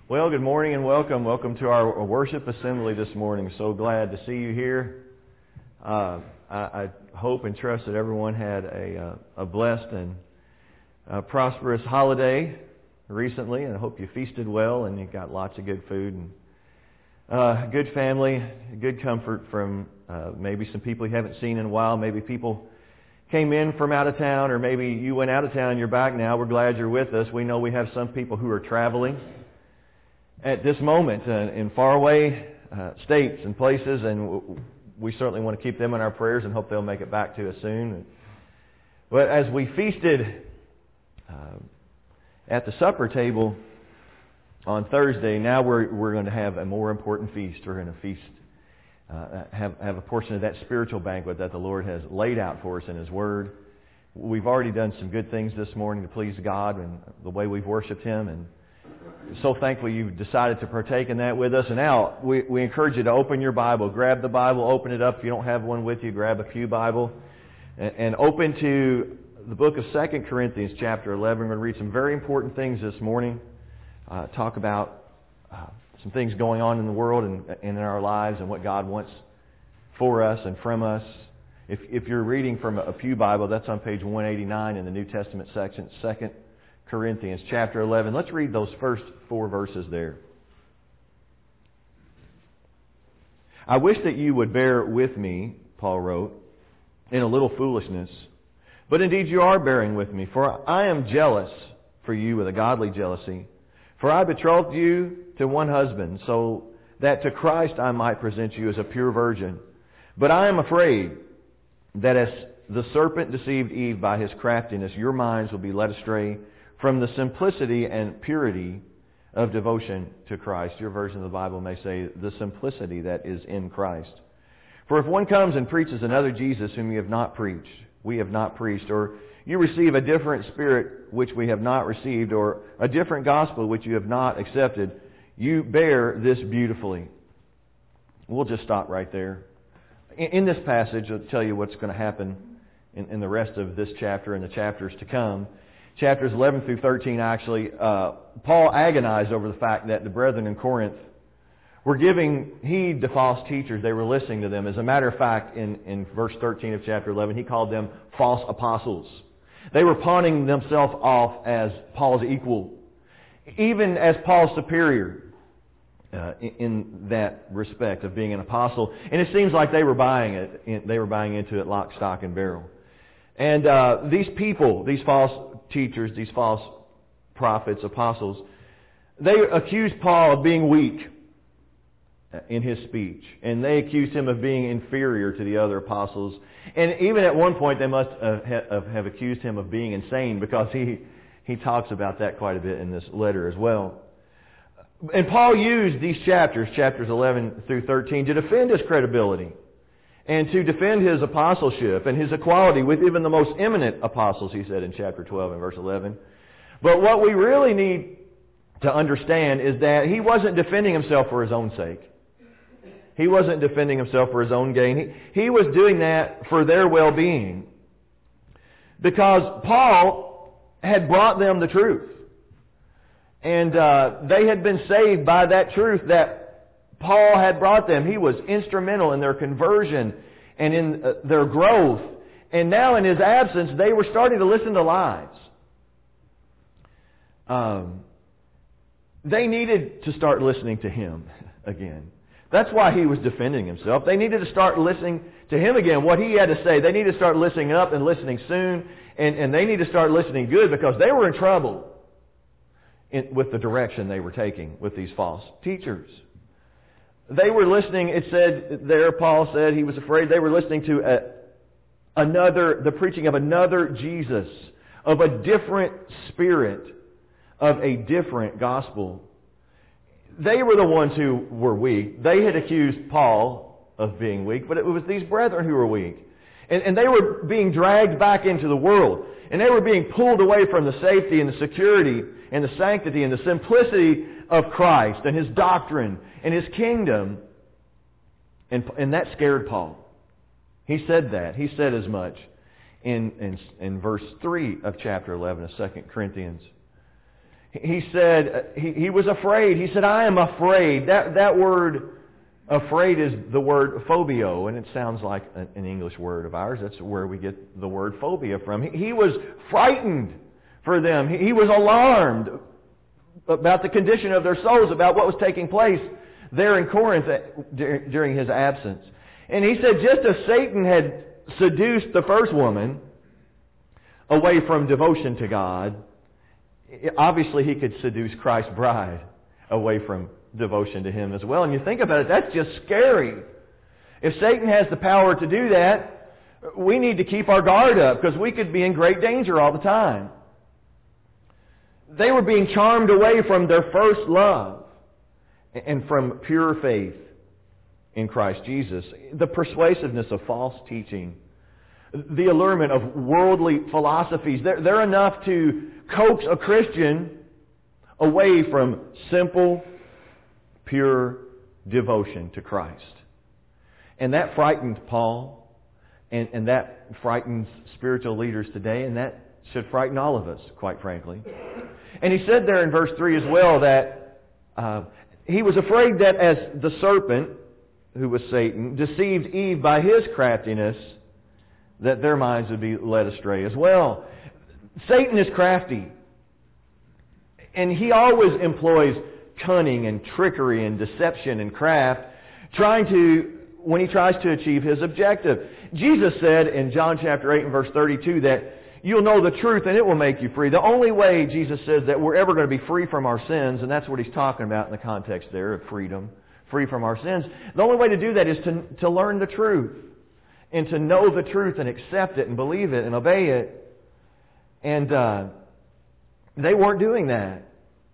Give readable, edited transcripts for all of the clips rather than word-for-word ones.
Well, good morning and welcome. Welcome to our worship assembly this morning. So glad to see you here. I hope and trust that everyone had a blessed and prosperous holiday recently, and I hope you feasted well and you got lots of good food and good family, good comfort from maybe some people you haven't seen in a while. Maybe people came in from out of town, or maybe you went out of town and you're back now. We're glad you're with us. We know we have some people who are traveling at this moment in faraway states and places, and we certainly want to keep them in our prayers and hope they'll make it back to us soon. But as we feasted at the supper table on Thursday, now we're going to have a more important feast. We're going to feast, have a portion of that spiritual banquet that the Lord has laid out for us in His Word. We've already done some good things this morning to please God and the way we've worshiped Him, and so thankful you've decided to partake in that with us. And now we encourage you to open your Bible. Grab the Bible, open it up. If you don't have one with you, grab a pew Bible and open to the book of 2 Corinthians chapter 11. We're going to read some very important things this morning. Talk about some things going on in the world and in our lives and what God wants for us and from us. If you're reading from a pew Bible, that's on page 189 in the New Testament section, 2 Corinthians chapter 11. Let's read those first 4 verses there. I wish that you would bear with me, Paul wrote, in a little foolishness. But indeed you are bearing with me, for I am jealous for you with a godly jealousy. For I betrothed you to one husband, so that to Christ I might present you as a pure virgin. But I am afraid that as the serpent deceived Eve by his craftiness, your minds will be led astray from the simplicity and purity of devotion to Christ. Your version of the Bible may say, the simplicity that is in Christ. For if one comes and preaches another Jesus whom we have not preached, or you receive a different spirit which we have not received, or a different gospel which you have not accepted, you bear this beautifully. We'll just stop right there. In this passage, I'll tell you what's going to happen in the rest of this chapter and the chapters to come. Chapters 11 through 13, actually, Paul agonized over the fact that the brethren in Corinth were giving heed to false teachers. They were listening to them. As a matter of fact, in verse 13 of chapter 11, he called them false apostles. They were pawning themselves off as Paul's equal, even as Paul's superior in that respect of being an apostle. And it seems like they were buying it. They were buying into it lock, stock, and barrel. And these people, these false teachers, these false prophets, apostles, they accused Paul of being weak in his speech. And they accused him of being inferior to the other apostles. And even at one point they must have accused him of being insane, because he talks about that quite a bit in this letter as well. And Paul used these chapters 11 through 13, to defend his credibility and to defend his apostleship and his equality with even the most eminent apostles, he said in chapter 12 and verse 11. But what we really need to understand is that he wasn't defending himself for his own sake. He wasn't defending himself for his own gain. He was doing that for their well-being, because Paul had brought them the truth. And they had been saved by that truth that Paul had brought them. He was instrumental in their conversion and in their growth. And now in his absence, they were starting to listen to lies. They needed to start listening to him again. That's why he was defending himself. They needed to start listening to him again, what he had to say. They needed to start listening up and listening soon. And they needed to start listening good, because they were in trouble with the direction they were taking with these false teachers. They were listening, it said there, Paul said he was afraid they were listening to the preaching of another Jesus, of a different spirit, of a different gospel. They were the ones who were weak. They had accused Paul of being weak, but it was these brethren who were weak. And they were being dragged back into the world. And they were being pulled away from the safety and the security and the sanctity and the simplicity of Christ and His doctrine and His kingdom. And that scared Paul. He said that. He said as much in verse 3 of chapter 11 of 2 Corinthians. He said, he was afraid. He said, I am afraid. That word afraid is the word phobio, and it sounds like an English word of ours. That's where we get the word phobia from. He was frightened for them. He was alarmed about the condition of their souls, about what was taking place there in Corinth during his absence. And he said, just as Satan had seduced the first woman away from devotion to God, obviously he could seduce Christ's bride away from devotion to Him as well. And you think about it, that's just scary. If Satan has the power to do that, we need to keep our guard up because we could be in great danger all the time. They were being charmed away from their first love and from pure faith in Christ Jesus. The persuasiveness of false teaching, the allurement of worldly philosophies, they're enough to coax a Christian away from simple, pure devotion to Christ. And that frightened Paul, and that frightens spiritual leaders today, and that should frighten all of us, quite frankly. And he said there in verse 3 as well that he was afraid that as the serpent, who was Satan, deceived Eve by his craftiness, that their minds would be led astray as well. Satan is crafty. And he always employs cunning and trickery and deception and craft when he tries to achieve his objective. Jesus said in John chapter 8 and verse 32 that you'll know the truth and it will make you free. The only way, Jesus says, that we're ever going to be free from our sins, and that's what he's talking about in the context there of freedom, free from our sins. The only way to do that is to learn the truth and to know the truth and accept it and believe it and obey it. And they weren't doing that.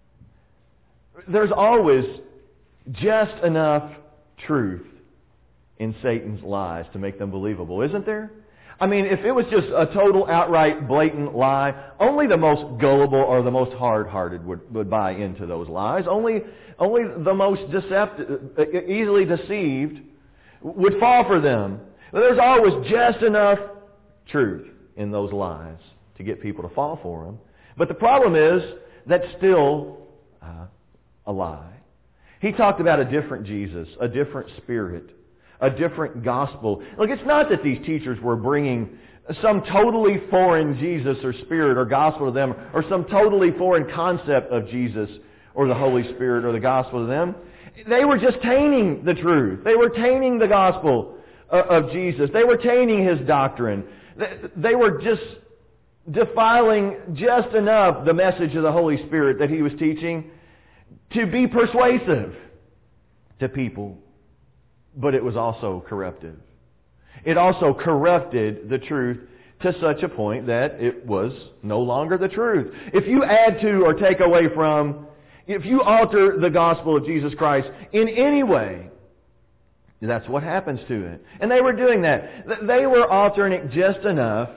There's always just enough truth in Satan's lies to make them believable, isn't there? I mean, if it was just a total, outright, blatant lie, only the most gullible or the most hard-hearted would buy into those lies. Only the most easily deceived would fall for them. But there's always just enough truth in those lies to get people to fall for them. But the problem is that's still a lie. He talked about a different Jesus, a different Spirit, a different gospel. Look, it's not that these teachers were bringing some totally foreign Jesus or Spirit or gospel to them, or some totally foreign concept of Jesus or the Holy Spirit or the gospel to them. They were just tainting the truth. They were tainting the gospel of Jesus. They were tainting His doctrine. They were just defiling just enough the message of the Holy Spirit that He was teaching to be persuasive to people. But it was also corruptive. It also corrupted the truth to such a point that it was no longer the truth. If you add to or take away from, if you alter the gospel of Jesus Christ in any way, that's what happens to it. And they were doing that. They were altering it just enough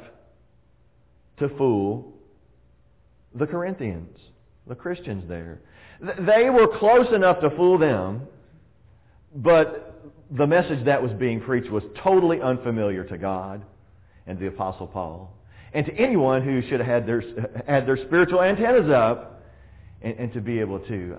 to fool the Corinthians, the Christians there. They were close enough to fool them, but the message that was being preached was totally unfamiliar to God and the Apostle Paul, and to anyone who should have had their spiritual antennas up and to be able to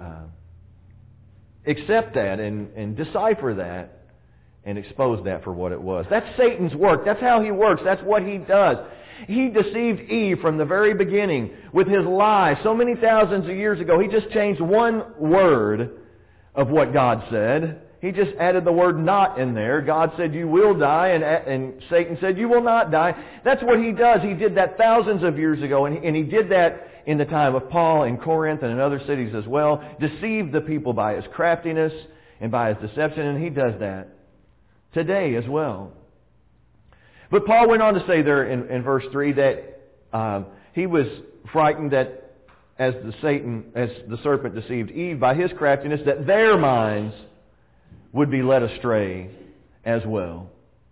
accept that and decipher that and expose that for what it was. That's Satan's work. That's how he works. That's what he does. He deceived Eve from the very beginning with his lie so many thousands of years ago. He just changed one word of what God said. He just added the word not in there. God said you will die, and Satan said you will not die. That's what he does. He did that thousands of years ago, and he did that in the time of Paul in Corinth and in other cities as well. Deceived the people by his craftiness and by his deception, and he does that today as well. But Paul went on to say there in verse 3 that he was frightened that as the serpent deceived Eve by his craftiness, that their minds would be led astray as well.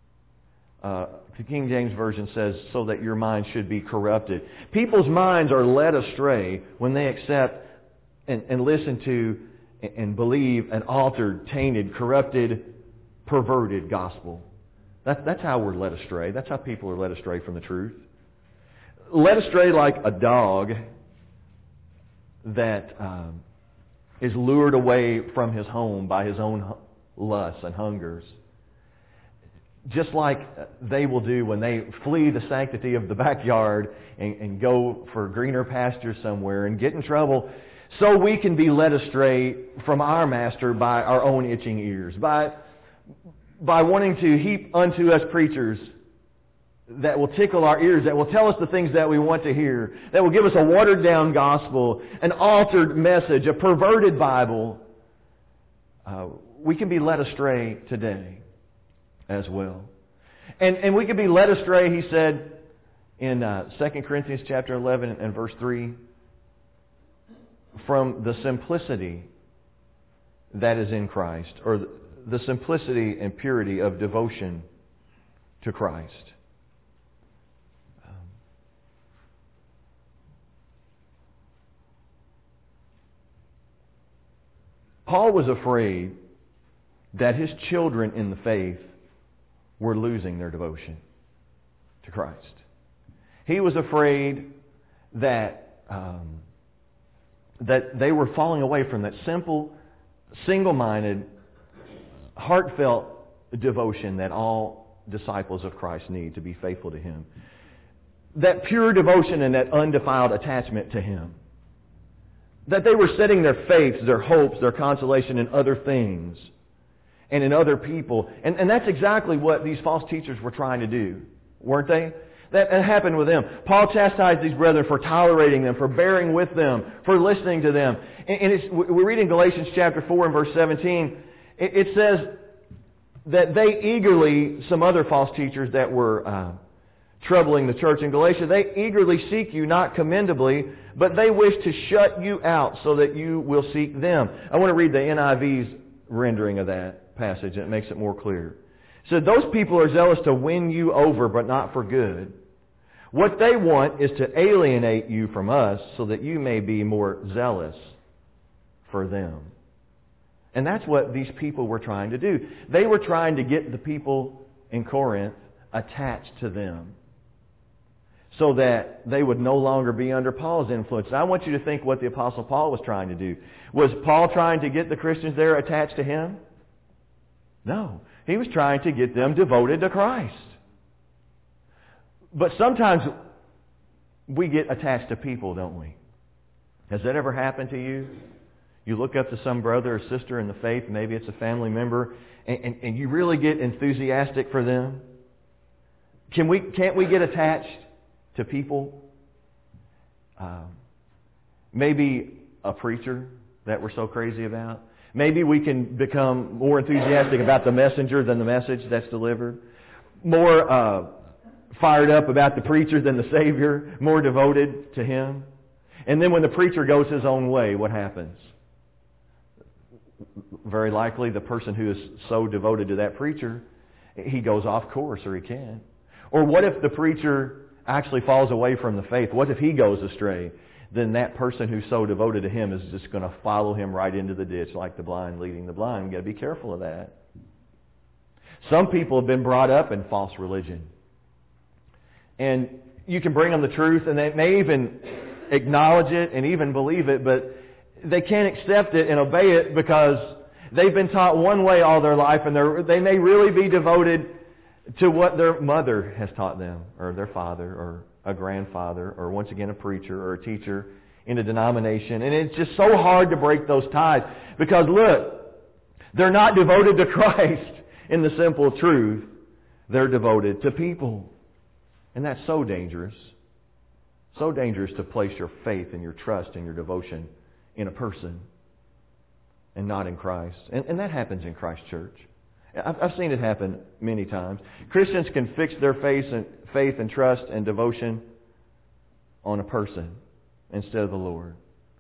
The King James Version says, so that your mind should be corrupted. People's minds are led astray when they accept and listen to and believe an altered, tainted, corrupted, perverted gospel. That's how we're led astray. That's how people are led astray from the truth. Led astray like a dog that is lured away from his home by his own lusts and hungers. Just like they will do when they flee the sanctity of the backyard and go for greener pastures somewhere and get in trouble, so we can be led astray from our Master by our own itching ears, by wanting to heap unto us preachers that will tickle our ears, that will tell us the things that we want to hear, that will give us a watered-down gospel, an altered message, a perverted Bible. We can be led astray today as well. And we can be led astray, he said in 2 Corinthians chapter 11 and verse 3, from the simplicity that is in Christ, or the simplicity and purity of devotion to Christ. Paul was afraid that his children in the faith were losing their devotion to Christ. He was afraid that they were falling away from that simple, single-minded, heartfelt devotion that all disciples of Christ need to be faithful to Him. That pure devotion and that undefiled attachment to Him. That they were setting their faiths, their hopes, their consolation in other things and in other people. And that's exactly what these false teachers were trying to do, weren't they? That happened with them. Paul chastised these brethren for tolerating them, for bearing with them, for listening to them. And we read in Galatians chapter 4 and verse 17, it says that they eagerly, some other false teachers that were troubling the church in Galatia, they eagerly seek you, not commendably, but they wish to shut you out so that you will seek them. I want to read the NIV's rendering of that passage, and it makes it more clear. It said, those people are zealous to win you over, but not for good. What they want is to alienate you from us so that you may be more zealous for them. And that's what these people were trying to do. They were trying to get the people in Corinth attached to them so that they would no longer be under Paul's influence. And I want you to think what the Apostle Paul was trying to do. Was Paul trying to get the Christians there attached to him? No. He was trying to get them devoted to Christ. But sometimes we get attached to people, don't we? Has that ever happened to you? You look up to some brother or sister in the faith, maybe it's a family member, and you really get enthusiastic for them. Can't we get attached to people? Maybe a preacher that we're so crazy about. Maybe we can become more enthusiastic about the messenger than the message that's delivered. More fired up about the preacher than the Savior. More devoted to Him. And then when the preacher goes his own way, what happens? Very likely the person who is so devoted to that preacher, he goes off course, or he can. Or what if the preacher actually falls away from the faith? What if he goes astray? Then that person who's so devoted to him is just going to follow him right into the ditch like the blind leading the blind. You've got to be careful of that. Some people have been brought up in false religion. And you can bring them the truth, and they may even acknowledge it and even believe it, but they can't accept it and obey it because they've been taught one way all their life, and they may really be devoted to what their mother has taught them, or their father, or a grandfather, or once again a preacher or a teacher in a denomination. And it's just so hard to break those ties because look, they're not devoted to Christ in the simple truth. They're devoted to people. And that's so dangerous. So dangerous to place your faith and your trust and your devotion in a person and not in Christ. And that happens in Christ Church. I've seen it happen many times. Christians can fix their faith and trust and devotion on a person instead of the Lord.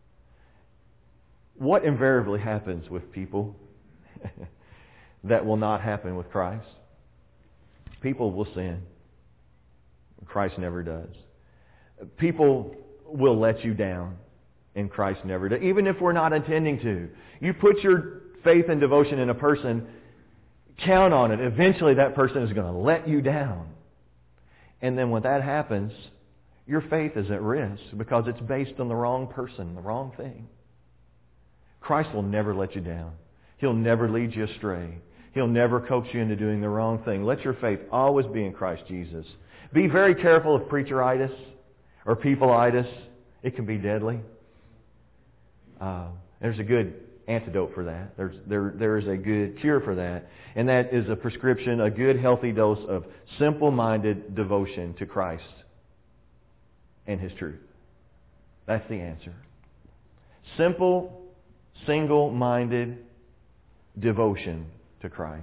What invariably happens with people that will not happen with Christ? People will sin. Christ never does. People will let you down, and Christ never does. Even if we're not intending to. You put your faith and devotion in a person, count on it. Eventually that person is going to let you down. And then when that happens, your faith is at risk because it's based on the wrong person, the wrong thing. Christ will never let you down. He'll never lead you astray. He'll never coax you into doing the wrong thing. Let your faith always be in Christ Jesus. Be very careful of preacheritis or peopleitis. It can be deadly. There's a good antidote for that. There is a good cure for that. And that is a prescription, a good healthy dose of simple-minded devotion to Christ and His truth. That's the answer. Simple, single-minded devotion to Christ.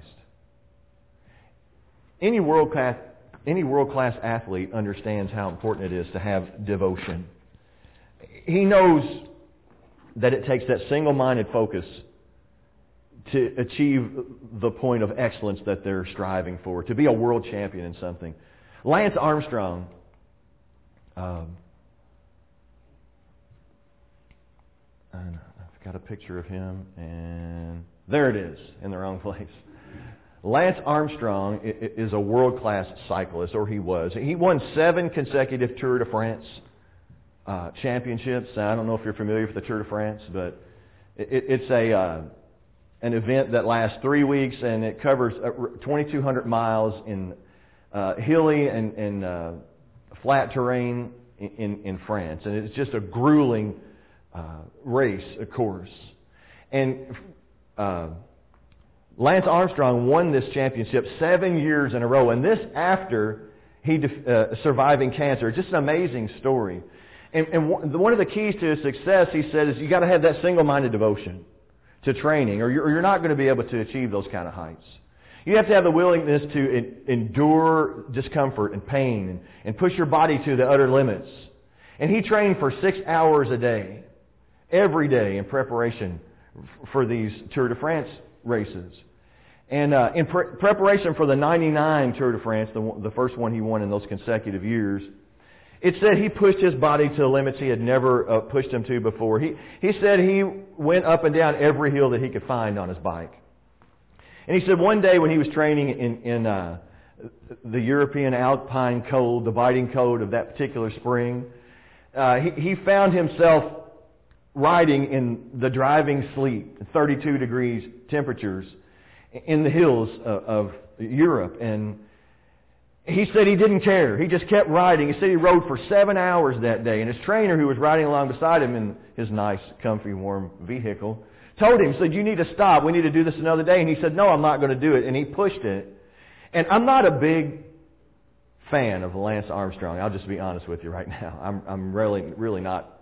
Any world-class athlete understands how important it is to have devotion. He knows that it takes that single-minded focus to achieve the point of excellence that they're striving for, to be a world champion in something. Lance Armstrong, I've got a picture of him, and there it is, in the wrong place. Lance Armstrong is a world-class cyclist, or he was. He won 7 consecutive Tour de France championships. I don't know if you're familiar with the Tour de France, but it's an event that lasts 3 weeks, and it covers 2,200 miles in hilly and flat terrain in France. And it's just a grueling race, of course. And Lance Armstrong won this championship 7 years in a row, and this after he surviving cancer. Just an amazing story. And one of the keys to his success, he said, is you got to have that single-minded devotion to training, or you're not going to be able to achieve those kind of heights. You have to have the willingness to endure discomfort and pain and push your body to the utter limits. And he trained for 6 hours a day, every day, in preparation for these Tour de France races. And in preparation for the 99 Tour de France, the first one he won in those consecutive years, it said he pushed his body to the limits he had never pushed him to before. He said he went up and down every hill that he could find on his bike. And he said one day when he was training in the European Alpine cold, the biting cold of that particular spring, he found himself riding in the driving sleet, 32 degrees temperatures, in the hills of Europe. And he said he didn't care. He just kept riding. He said he rode for 7 hours that day. And his trainer, who was riding along beside him in his nice, comfy, warm vehicle, told him, said, you need to stop. We need to do this another day. And he said, no, I'm not going to do it. And he pushed it. And I'm not a big fan of Lance Armstrong. I'll just be honest with you right now. I'm really not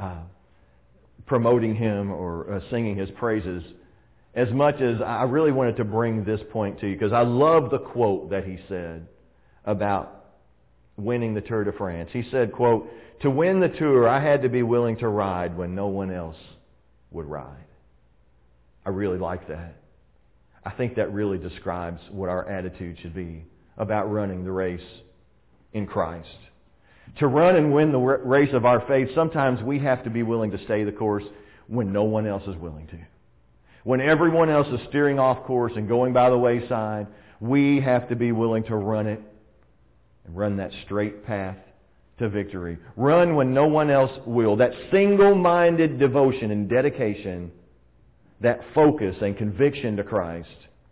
promoting him or singing his praises as much as I really wanted to bring this point to you, because I love the quote that he said about winning the Tour de France. He said, quote, to win the Tour, I had to be willing to ride when no one else would ride. I really like that. I think that really describes what our attitude should be about running the race in Christ. To run and win the race of our faith, sometimes we have to be willing to stay the course when no one else is willing to. When everyone else is steering off course and going by the wayside, we have to be willing to run it and run that straight path to victory. Run when no one else will. That single-minded devotion and dedication, that focus and conviction to Christ.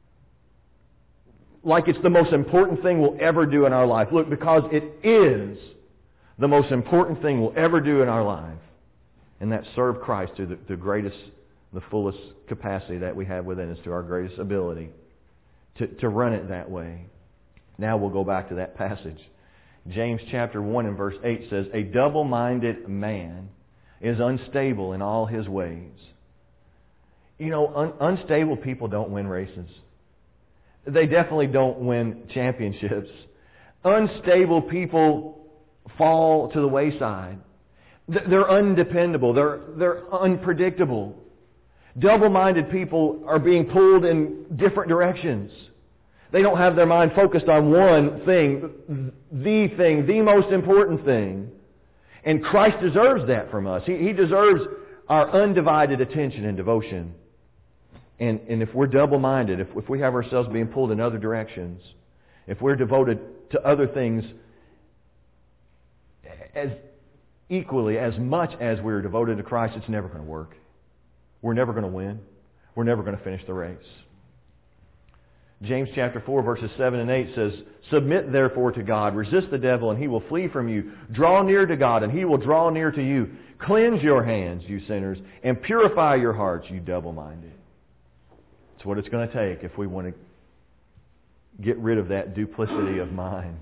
Like it's the most important thing we'll ever do in our life. Look, because it is the most important thing we'll ever do in our life. And that serve Christ to the greatest, the fullest capacity that we have within us, to our greatest ability. To run it that way. Now we'll go back to that passage. James chapter 1 and verse 8 says, a double-minded man is unstable in all his ways. You know, unstable people don't win races. They definitely don't win championships. Unstable people fall to the wayside. They're undependable. They're unpredictable. Double-minded people are being pulled in different directions. They don't have their mind focused on one thing, the most important thing. And Christ deserves that from us. He deserves our undivided attention and devotion. And if we're double-minded, if we have ourselves being pulled in other directions, if we're devoted to other things as equally, as much as we're devoted to Christ, it's never going to work. We're never going to win. We're never going to finish the race. James chapter 4, verses 7 and 8 says, "Submit therefore to God, resist the devil, and he will flee from you. Draw near to God, and he will draw near to you. Cleanse your hands, you sinners, and purify your hearts, you double-minded." It's what it's going to take if we want to get rid of that duplicity of mind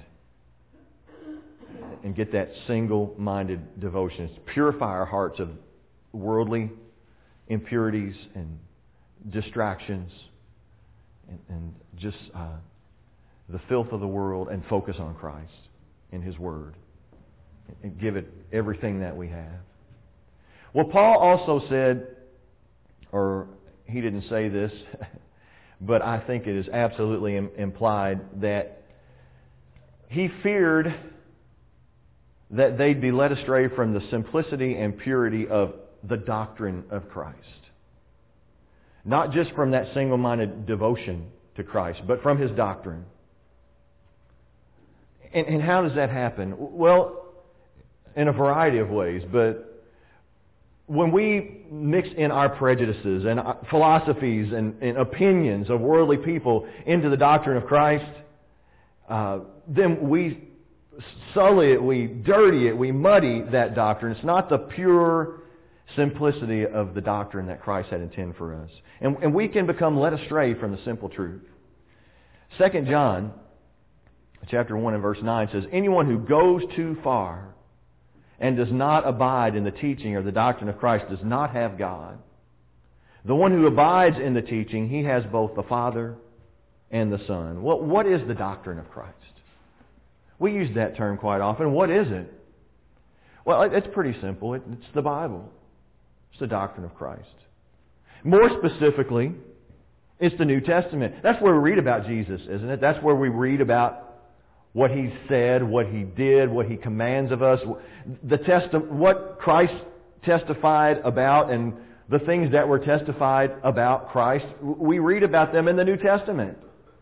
and get that single-minded devotion. It's purify our hearts of worldly impurities and distractions and just the filth of the world, and focus on Christ and His Word and give it everything that we have. Well, Paul also said, or he didn't say this, but I think it is absolutely implied, that he feared that they'd be led astray from the simplicity and purity of the doctrine of Christ. Not just from that single-minded devotion to Christ, but from His doctrine. And how does that happen? Well, in a variety of ways, but when we mix in our prejudices and philosophies and opinions of worldly people into the doctrine of Christ, then we sully it, we dirty it, we muddy that doctrine. It's not the pure simplicity of the doctrine that Christ had intended for us. And we can become led astray from the simple truth. 2 John chapter 1 and verse 9 says, "Anyone who goes too far and does not abide in the teaching or the doctrine of Christ does not have God. The one who abides in the teaching, he has both the Father and the Son." Well, what is the doctrine of Christ? We use that term quite often. What is it? Well, it's pretty simple. It's the Bible. It's the doctrine of Christ. More specifically, it's the New Testament. That's where we read about Jesus, isn't it? That's where we read about what He said, what He did, what He commands of us, what Christ testified about, and the things that were testified about Christ. We read about them in the New Testament.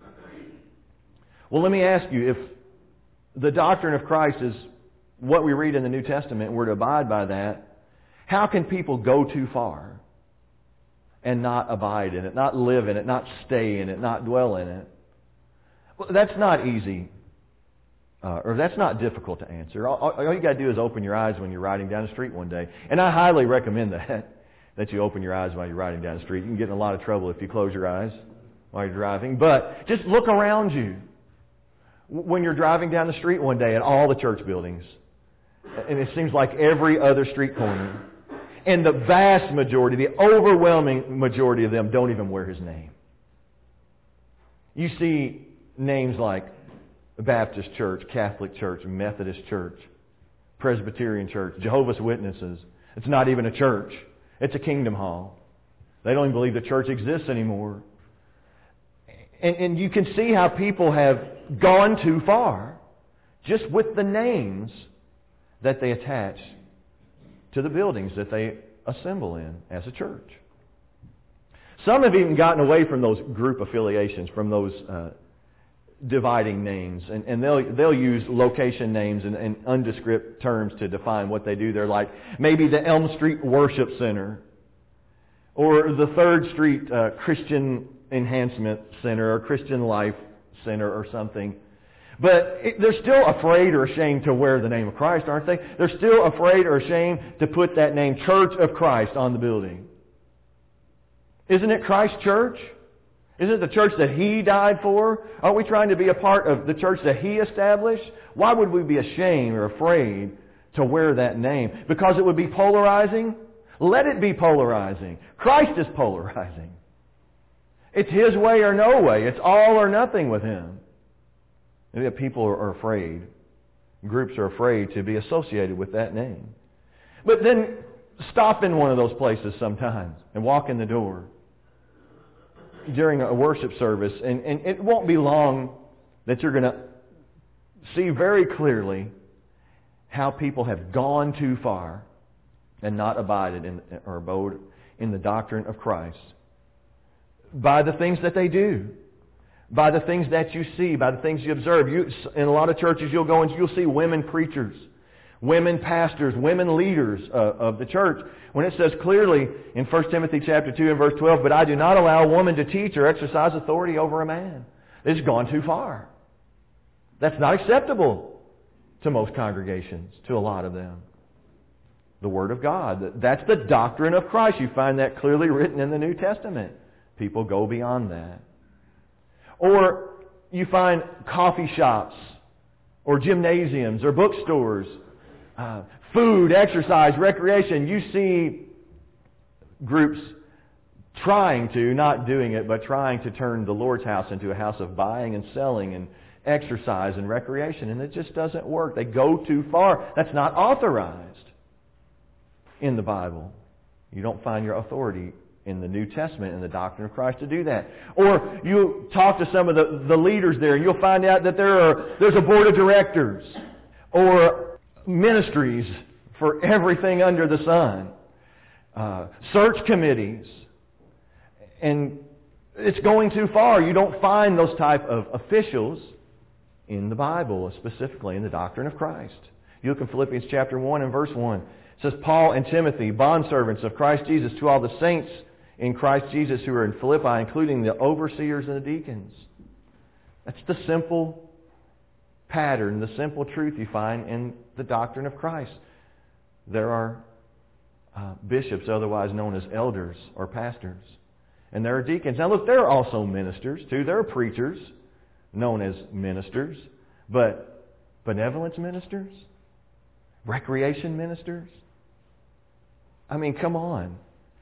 Well, let me ask you, if the doctrine of Christ is what we read in the New Testament, and we're to abide by that, how can people go too far and not abide in it, not live in it, not stay in it, not dwell in it? Well, that's not easy. Or that's not difficult to answer. All you got to do is open your eyes when you're riding down the street one day. And I highly recommend that you open your eyes while you're riding down the street. You can get in a lot of trouble if you close your eyes while you're driving. But just look around you when you're driving down the street one day at all the church buildings. And it seems like every other street corner. And the vast majority, the overwhelming majority of them don't even wear His name. You see names like Baptist Church, Catholic Church, Methodist Church, Presbyterian Church, Jehovah's Witnesses. It's not even a church. It's a kingdom hall. They don't even believe the church exists anymore. And you can see how people have gone too far just with the names that they attach to the buildings that they assemble in as a church. Some have even gotten away from those group affiliations, from those dividing names, and they'll use location names and undescript terms to define what they do. They're like maybe the Elm Street Worship Center, or the 3rd Street Christian Enhancement Center, or Christian Life Center, or something. But they're still afraid or ashamed to wear the name of Christ, aren't they? They're still afraid or ashamed to put that name, Church of Christ, on the building. Isn't it Christ's church? Isn't it the church that He died for? Aren't we trying to be a part of the church that He established? Why would we be ashamed or afraid to wear that name? Because it would be polarizing? Let it be polarizing. Christ is polarizing. It's His way or no way. It's all or nothing with Him. And yet people are afraid. Groups are afraid to be associated with that name. But then stop in one of those places sometimes and walk in the door during a worship service, and it won't be long that you're going to see very clearly how people have gone too far and not abided in or abode in the doctrine of Christ by the things that they do, by the things that you see, by the things you observe. In a lot of churches you'll go and you'll see women preachers women pastors, women leaders of the church. When it says clearly in 1 Timothy chapter 2 and verse 12, "But I do not allow a woman to teach or exercise authority over a man." It's gone too far. That's not acceptable to most congregations, to a lot of them. The Word of God. That's the doctrine of Christ. You find that clearly written in the New Testament. People go beyond that. Or you find coffee shops or gymnasiums or bookstores, food, exercise, recreation. You see groups trying to, not doing it, but trying to turn the Lord's house into a house of buying and selling and exercise and recreation. And it just doesn't work. They go too far. That's not authorized in the Bible. You don't find your authority in the New Testament and the doctrine of Christ to do that. Or you talk to some of the leaders there and you'll find out that there's a board of directors or ministries for everything under the sun. Search committees. And it's going too far. You don't find those type of officials in the Bible, specifically in the doctrine of Christ. You look in Philippians chapter 1 and verse 1. It says, "Paul and Timothy, bondservants of Christ Jesus, to all the saints in Christ Jesus who are in Philippi, including the overseers and the deacons." That's the simple pattern, the simple truth you find in the doctrine of Christ. There are bishops, otherwise known as elders or pastors. And there are deacons. Now look, there are also ministers too. There are preachers, known as ministers. But benevolence ministers? Recreation ministers? I mean, come on.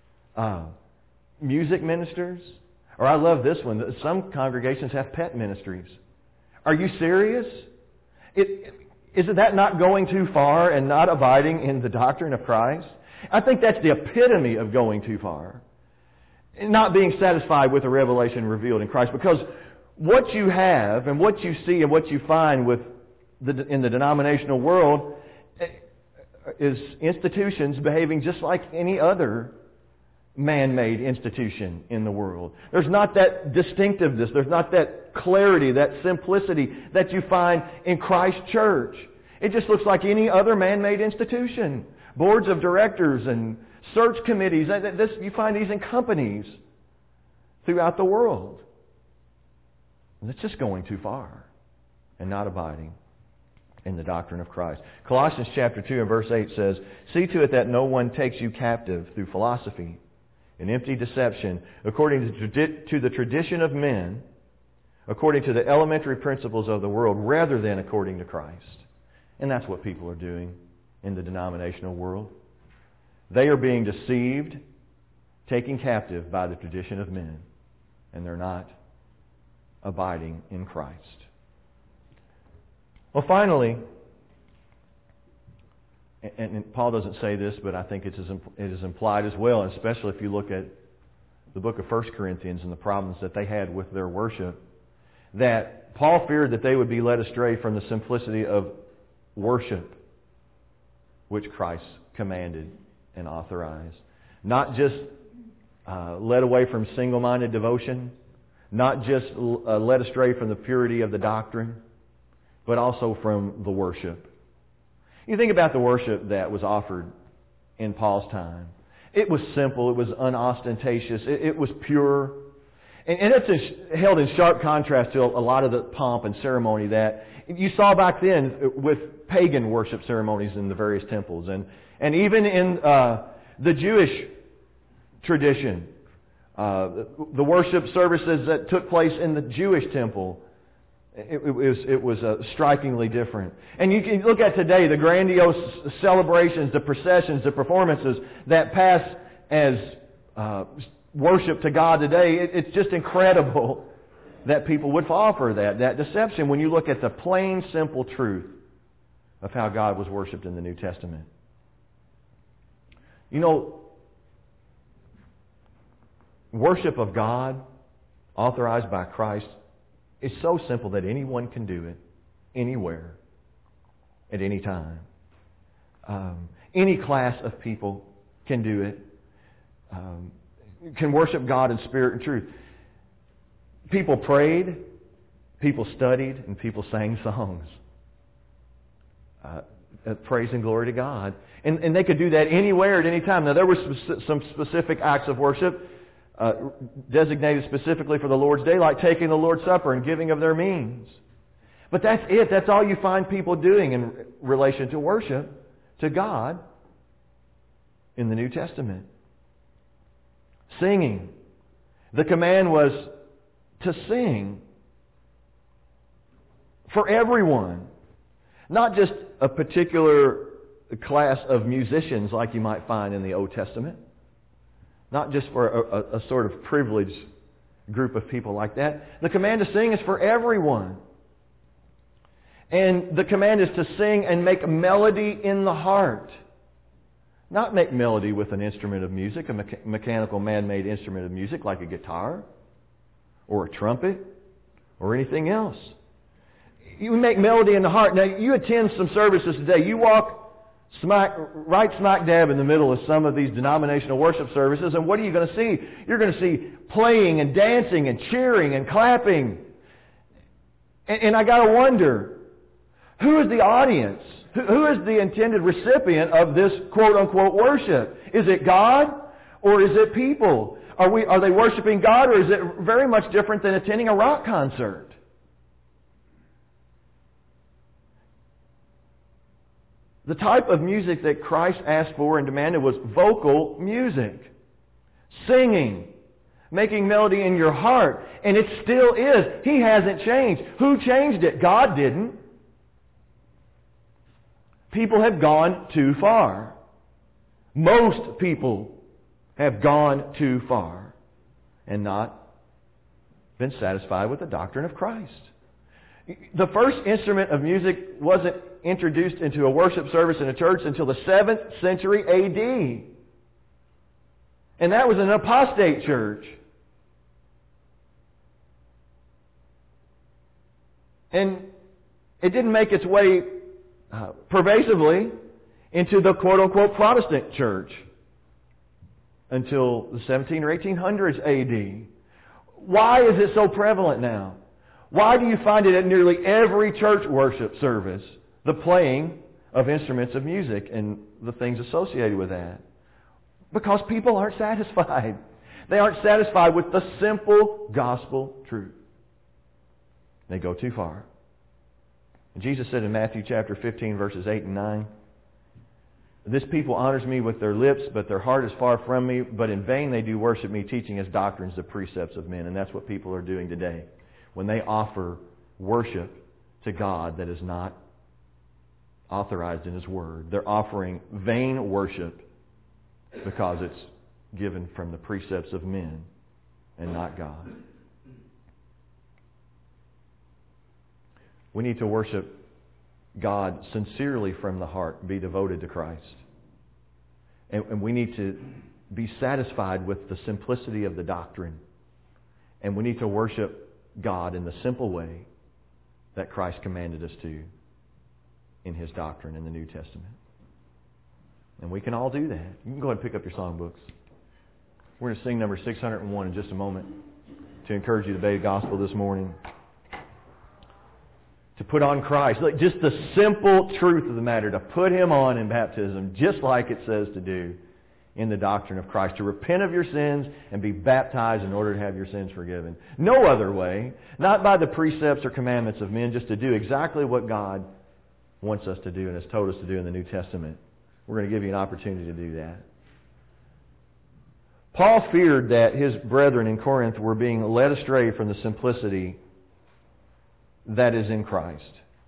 Music ministers? Or I love this one. Some congregations have pet ministries. Are you serious? Isn't that not going too far and not abiding in the doctrine of Christ? I think that's the epitome of going too far. Not being satisfied with the revelation revealed in Christ. Because what you have and what you see and what you find in the denominational world is institutions behaving just like any other man-made institution in the world. There's not that distinctiveness. There's not that clarity, that simplicity that you find in Christ's church. It just looks like any other man-made institution. Boards of directors and search committees. You find these in companies throughout the world. And it's just going too far and not abiding in the doctrine of Christ. Colossians chapter 2 and verse 8 says, "See to it that no one takes you captive through philosophy and empty deception, according to the tradition of men, according to the elementary principles of the world, rather than according to Christ." And that's what people are doing in the denominational world. They are being deceived, taken captive by the tradition of men, and they're not abiding in Christ. Well, finally, and Paul doesn't say this, but I think it is implied as well, especially if you look at the book of 1 Corinthians and the problems that they had with their worship, that Paul feared that they would be led astray from the simplicity of worship which Christ commanded and authorized. Not just led away from single-minded devotion, not just led astray from the purity of the doctrine, but also from the worship. You think about the worship that was offered in Paul's time. It was simple. It was unostentatious. It was pure. And it's held in sharp contrast to a lot of the pomp and ceremony that you saw back then with pagan worship ceremonies in the various temples. And even in the Jewish tradition, the worship services that took place in the Jewish temple, it was strikingly different. And you can look at today the grandiose celebrations, the processions, the performances that pass as worship to God today. It's just incredible that people would fall for that deception when you look at the plain, simple truth of how God was worshipped in the New Testament. You know, worship of God authorized by Christ is so simple that anyone can do it, anywhere, at any time. Any class of people can do it, can worship God in spirit and truth. People prayed, people studied, and people sang songs. praise and glory to God. And they could do that anywhere at any time. Now, there were some specific acts of worship designated specifically for the Lord's Day, like taking the Lord's Supper and giving of their means. But that's it. That's all you find people doing in relation to worship to God in the New Testament. Singing. The command was to sing for everyone. Not just a particular class of musicians like you might find in the Old Testament. Not just for a sort of privileged group of people like that. The command to sing is for everyone. And the command is to sing and make melody in the heart. Not make melody with an instrument of music, a mechanical man-made instrument of music like a guitar or a trumpet or anything else. You make melody in the heart. Now, you attend some services today. You walk right smack dab in the middle of some of these denominational worship services, and what are you going to see? You're going to see playing and dancing and cheering and clapping. And I got to wonder, who is the audience? Who is the intended recipient of this quote-unquote worship? Is it God or is it people? Are they worshiping God, or is it very much different than attending a rock concert? The type of music that Christ asked for and demanded was vocal music. Singing. Making melody in your heart. And it still is. He hasn't changed. Who changed it? God didn't. People have gone too far. Most people have gone too far and not been satisfied with the doctrine of Christ. The first instrument of music wasn't introduced into a worship service in a church until the 7th century A.D. And that was an apostate church. And it didn't make its way pervasively into the quote-unquote Protestant church until the 17 or 1800s A.D. Why is it so prevalent now? Why do you find it at nearly every church worship service, the playing of instruments of music and the things associated with that? Because people aren't satisfied. They aren't satisfied with the simple gospel truth. They go too far. And Jesus said in Matthew chapter 15, verses 8 and 9, "This people honors me with their lips, but their heart is far from me. But in vain they do worship me, teaching as doctrines the precepts of men." And that's what people are doing today. When they offer worship to God that is not authorized in His Word, they're offering vain worship because it's given from the precepts of men and not God. We need to worship God sincerely from the heart, be devoted to Christ. And we need to be satisfied with the simplicity of the doctrine. And we need to worship God in the simple way that Christ commanded us to in His doctrine in the New Testament. And we can all do that. You can go ahead and pick up your songbooks. We're going to sing number 601 in just a moment to encourage you to obey the gospel this morning. To put on Christ. Like just the simple truth of the matter, to put Him on in baptism, just like it says to do in the doctrine of Christ. To repent of your sins and be baptized in order to have your sins forgiven. No other way. Not by the precepts or commandments of men, just to do exactly what God wants us to do and has told us to do in the New Testament. We're going to give you an opportunity to do that. Paul feared that his brethren in Corinth were being led astray from the simplicity that is in Christ.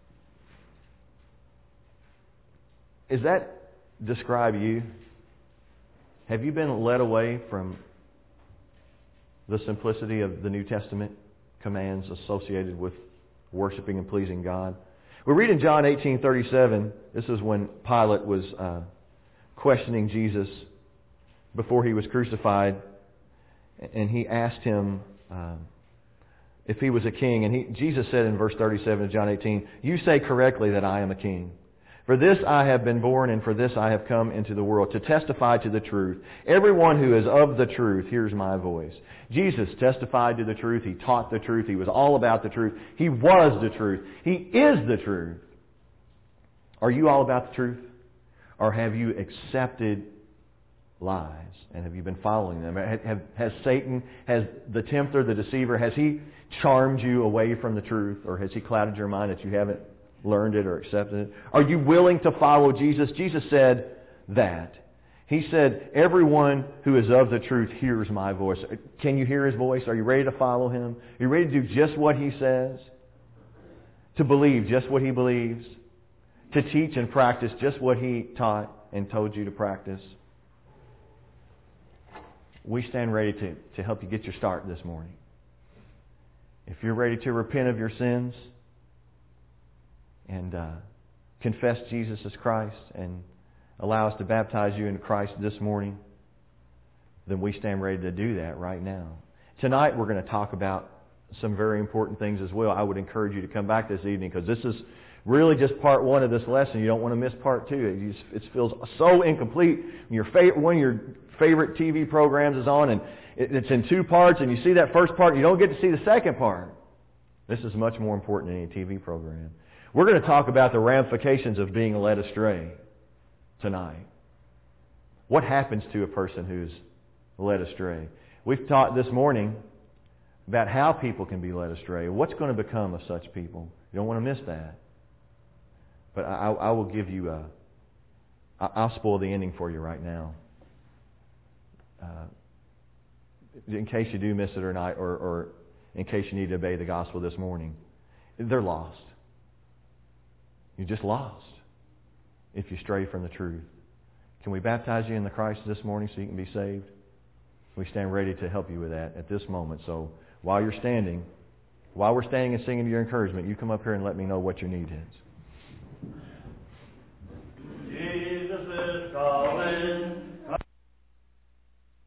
Does that describe you? Have you been led away from the simplicity of the New Testament commands associated with worshiping and pleasing God? We read in John 18:37, this is when Pilate was questioning Jesus before He was crucified, and he asked Him if He was a king. And Jesus said in verse 37 of John 18, "You say correctly that I am a king. For this I have been born, and for this I have come into the world, to testify to the truth. Everyone who is of the truth hears my voice." Jesus testified to the truth. He taught the truth. He was all about the truth. He was the truth. He is the truth. Are you all about the truth? Or have you accepted lies? And have you been following them? Has Satan, has the tempter, the deceiver, has he charmed you away from the truth? Or has he clouded your mind that you haven't learned it or accepted it? Are you willing to follow Jesus? Jesus said that. He said, everyone who is of the truth hears my voice. Can you hear His voice? Are you ready to follow Him? Are you ready to do just what He says? To believe just what He believes? To teach and practice just what He taught and told you to practice? We stand ready to help you get your start this morning. If you're ready to repent of your sins and confess Jesus as Christ and allow us to baptize you in Christ this morning, then we stand ready to do that right now. Tonight we're going to talk about some very important things as well. I would encourage you to come back this evening because this is really just part one of this lesson. You don't want to miss part two. It feels so incomplete. One of your favorite TV programs is on and it's in two parts and you see that first part and you don't get to see the second part. This is much more important than any TV program. We're going to talk about the ramifications of being led astray tonight. What happens to a person who's led astray? We've taught this morning about how people can be led astray. What's going to become of such people? You don't want to miss that. But I will give you I'll spoil the ending for you right now. In case you do miss it or not, or in case you need to obey the gospel this morning. They're lost. You're just lost if you stray from the truth. Can we baptize you in the Christ this morning so you can be saved? We stand ready to help you with that at this moment. So while we're standing and singing your encouragement, you come up here and let me know what your need is. Jesus is God.